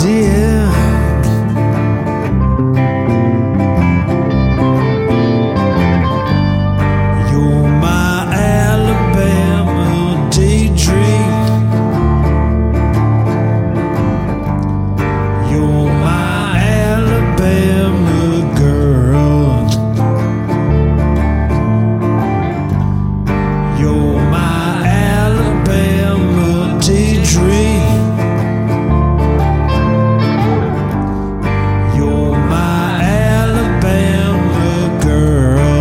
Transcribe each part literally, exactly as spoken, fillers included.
dear. You're my Alabama daydream. You're my Alabama girl. You're my Alabama daydream. You're my Alabama girl.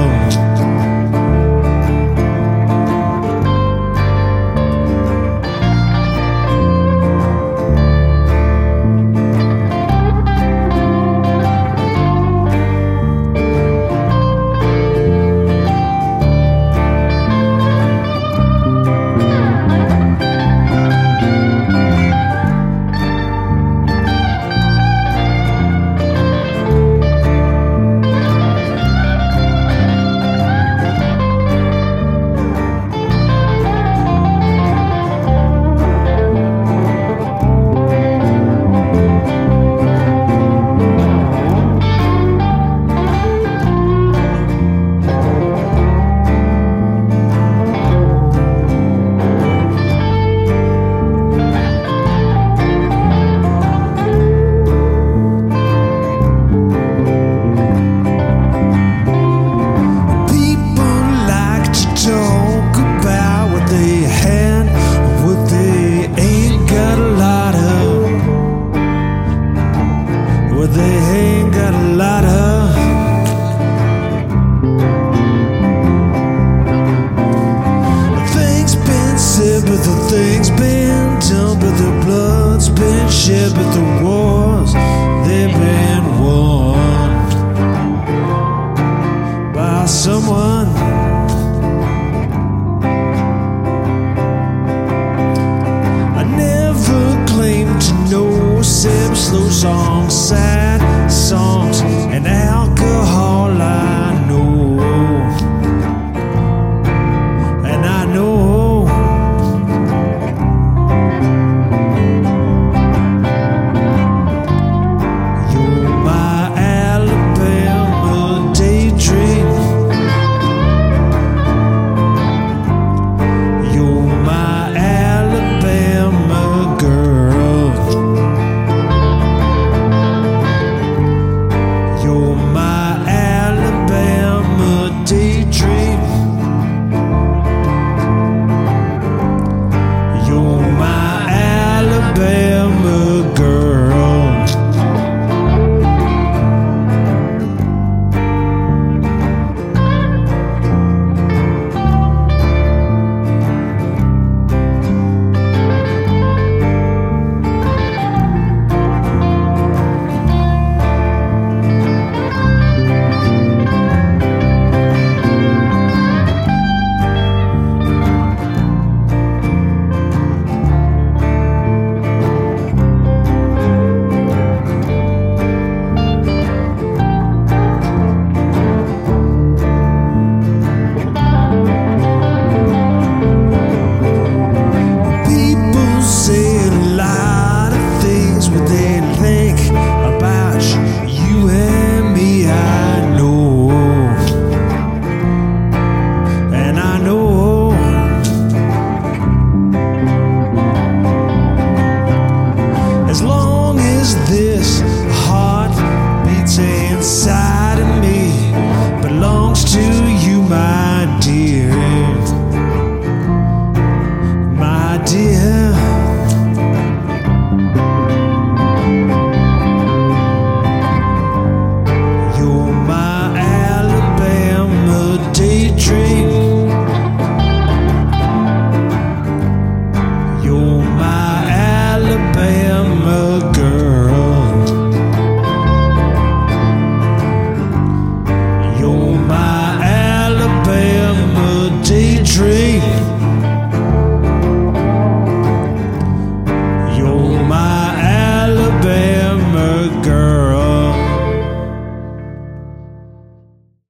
They ain't got a lot of. Things been said, but the things been done, but the blood's been shed, but the wars they've been won by someone. I never claimed to know Seb slow songs, sad songs, and alcohol. I know, and I know you're my Alabama daydream. You're my Alabama girl. You're my Alabama daydream. You're my Alabama girl. As long as this heart beating inside of me belongs to you, my dear.